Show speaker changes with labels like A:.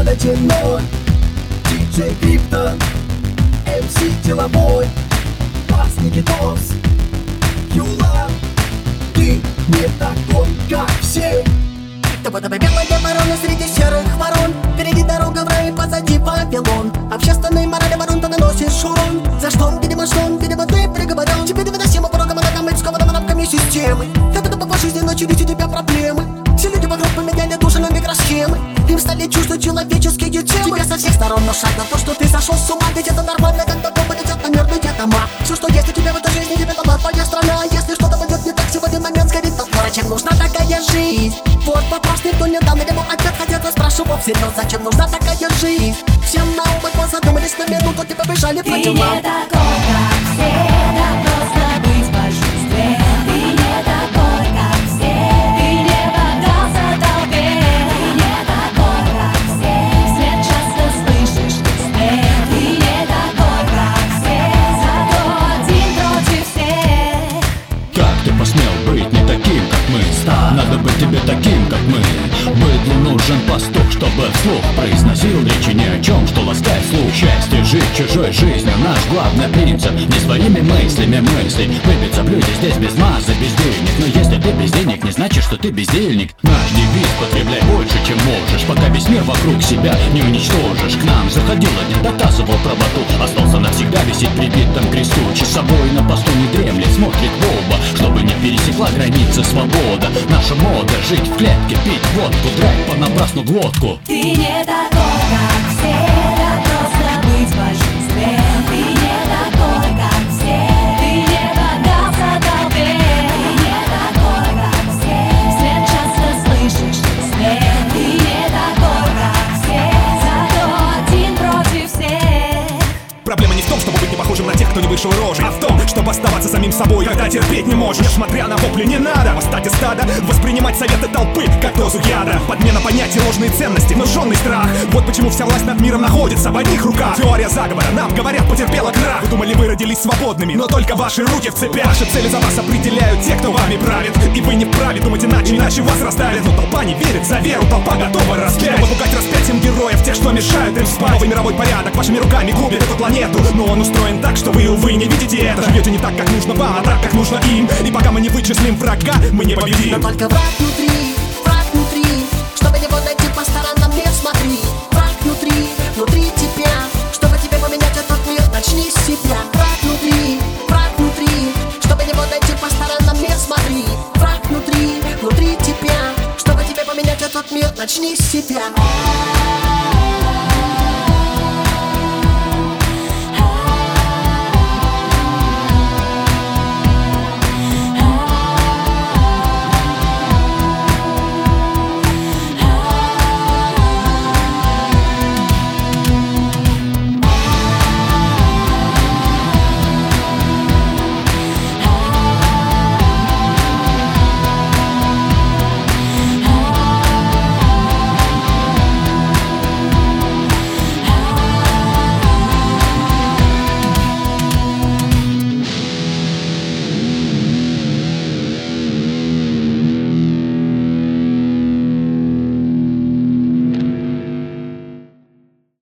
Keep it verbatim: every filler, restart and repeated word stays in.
A: один ноль. Диджей Криптон, эм си Деловой, бас Никитос, Юла. Ты не такой, как все.
B: Тобой белая ворона среди серых ворон. Впереди дорога в рай, позади Вавилон. Общественной морали ворон ты наносишь урон. За что, видимо, что, видимо, ты приговорен. Тебе невыносимо порога моногамы, скованным рамками системы. Это тупо по жизни, но через тебя проблемы. Все люди вокруг поменяли души на микросхемы. Им стали чужды человеческие темы. Тебе со всех сторон, но шаг на то, что ты сошел с ума. Ведь это нормально, когда дома летят на мирные дома. Все, что есть у тебя в этой жизни, тебе дала твоя страна. Если что-то пойдет не так, сегодня момент сгорит тот двор. Зачем нужна такая жизнь? Вот вопрос, никто не дал на него ответ. Хотя я спрашивал всерьез, зачем нужна такая жизнь? Всем на ум мы задумались на минуту, тебе побежали по
C: Ты не такой, как все, да просто быть в большинстве. Ты не такой, как все, ты не поддался толпе. Ты не такой, как все, вслед часто слышишь ты след. Ты не такой, как все, зато один против всех.
D: Как ты посмел быть не таким, как мы? Надо быть тебе таким, как мы. Быдлу нужен пастух, чтобы вслух произносил речи ни о чем, что ласкает слух. Счастье жить чужой жизнью, наш главный принцип. Не своими мыслями мысли. Выпить в блюде здесь без массы, без денег. Но если ты без денег, не значит, что ты бездельник. Наш девиз: потребляй больше, чем можешь, пока весь мир вокруг себя не уничтожишь. К нам заходил один, доказывал правоту, остался навсегда висеть прибитым к кресту. Часовой на посту не дремлет, смотрит в оба, чтобы не пересекла границы свобода. Наша мода — жить в клетке, пить водку, драть понапрасну глотку.
C: Ты не такой, как все, да просто быть в большинстве. Ты не такой, как все, ты не поддался толпе. Ты не такой, как все, вслед часто слышишь ты след. Ты не такой, как все, зато один против всех.
E: Проблема не в том, чтобы быть не похожим на тех, кто не вышел рожей, а в том, чтобы оставаться самим собой, когда терпеть не можешь. Несмотря на вопли, не надо восстать из стада, воспринимать советы толпы, как дозу яда. Подмена понятий, ложные ценности, внушенный страх. Вот почему вся власть над миром находится в одних руках. Теория заговора, нам говорят, потерпела крах. Вы думали, вы родились свободными, но только ваши руки в цепях. Ваши цели за вас определяют те, кто вами правит. И вы не вправе думать иначе, иначе вас раздавят. Но толпа не верит, за веру толпа готова распять. Чтобы пугать распятием героев, тех, что мешают им спать. Новый мировой порядок вашими руками губит эту планету. Но он устроен так, что вы, увы, не видите это. Живете не так, как нужно вам, а так, как нужно им. И пока мы не вычислим врага, мы не победим.
B: Но только враг внутри, враг внутри. Чтобы его найти, по сторонам не смотри. Враг внутри, внутри тебя. Чтобы тебе поменять этот мир, начни с себя. Враг внутри, враг внутри. Чтобы его найти, по сторонам не смотри. Враг внутри, внутри тебя. Чтобы тебе поменять этот мир, начни с себя.